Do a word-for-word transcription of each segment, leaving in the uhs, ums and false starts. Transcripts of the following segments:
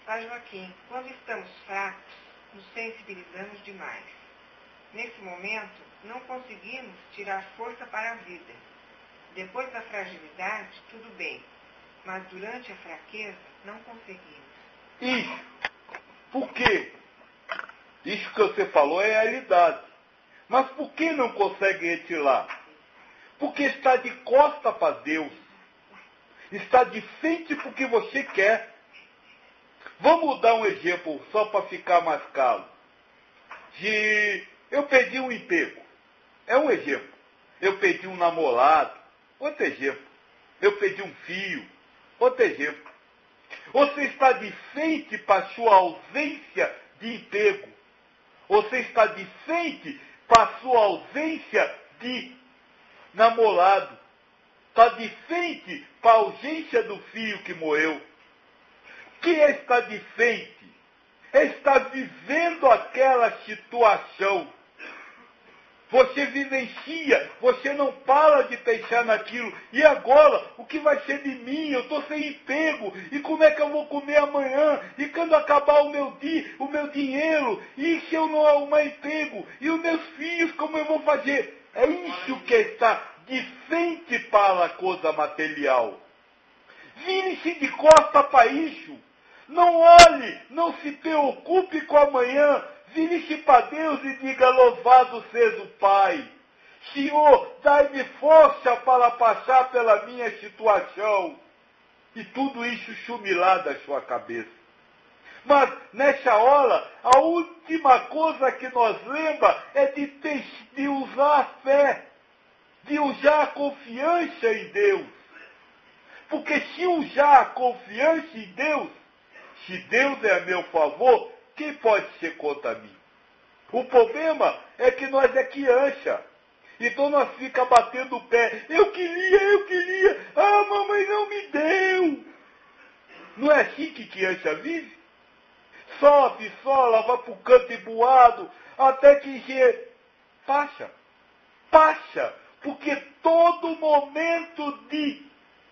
Pai Joaquim, quando estamos fracos, nos sensibilizamos demais. Nesse momento, não conseguimos tirar força para a vida. Depois da fragilidade, tudo bem, mas durante a fraqueza, não conseguimos. Isso. Por quê? Isso que você falou é a realidade. Mas por que não consegue retirar? Porque está de costa para Deus. Está de frente para o que você quer. Vamos dar um exemplo, só para ficar mais claro. De eu pedi um emprego. É um exemplo. Eu pedi um namorado. Outro exemplo. Eu pedi um filho. Outro exemplo. Você está de frente para a sua ausência de emprego. Você está de frente para a sua ausência de namorado. Está de frente para a ausência do filho que morreu. Que é estar de frente? É estar vivendo aquela situação. Você vivencia, você não para de pensar naquilo. E agora, o que vai ser de mim? Eu estou sem emprego. E como é que eu vou comer amanhã? E quando acabar o meu, di, o meu dinheiro? E se eu não arrumar emprego? E os meus filhos, como eu vou fazer? É isso que está de frente para a coisa material. Vire-se de costa para isso. Não olhe, não se preocupe com amanhã. Vire-se para Deus e diga: louvado seja o Pai. Senhor, dai-me força para passar pela minha situação. E tudo isso chumilar da sua cabeça. Mas, nessa hora, a última coisa que nós lembra é de, ter, de usar a fé, de usar a confiança em Deus. Porque se usar a confiança em Deus, se Deus é a meu favor, quem pode ser contra mim? O problema é que nós é criança. Então nós fica batendo o pé. Eu queria, eu queria. Ah, mamãe não me deu. Não é assim que criança vive? Sobe, sola, vai para o canto emboado, até que che... passa. Passa. Porque todo momento de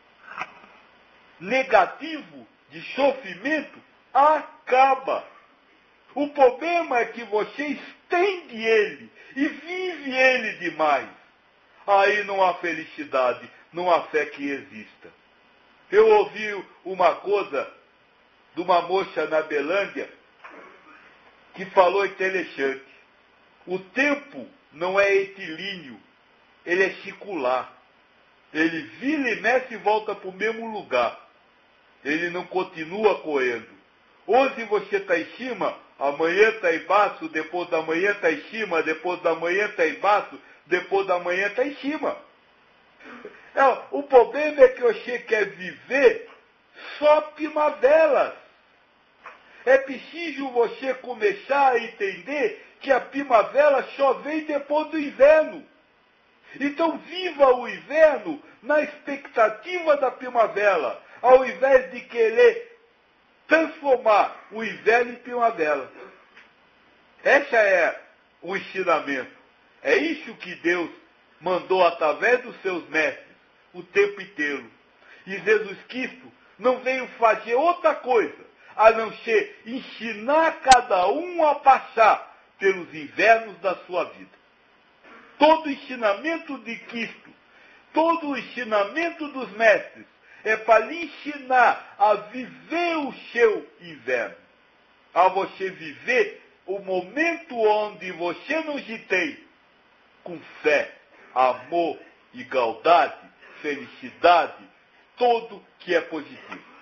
negativo, de sofrimento, acaba. O problema é que você estende ele e vive ele demais. Aí não há felicidade, não há fé que exista. Eu ouvi uma coisa de uma moça na Belândia que falou interessante. O tempo não é etilíneo, ele é circular. Ele vira e mexe e volta para o mesmo lugar. Ele não continua correndo. Hoje você está em cima, amanhã está embaixo, depois da manhã está em cima, depois da manhã está embaixo, depois da manhã está em cima. É, o problema é que você quer viver só primaveras. É preciso você começar a entender que a primavera só vem depois do inverno. Então viva o inverno na expectativa da primavera, ao invés de querer transformar o inverno em primavera. Esse é o ensinamento. É isso que Deus mandou através dos seus mestres o tempo inteiro. E Jesus Cristo não veio fazer outra coisa, a não ser ensinar cada um a passar pelos invernos da sua vida. Todo o ensinamento de Cristo, todo o ensinamento dos mestres, é para lhe ensinar a viver o seu inverno. A você viver o momento onde você nos tem com fé, amor, igualdade, felicidade, tudo que é positivo.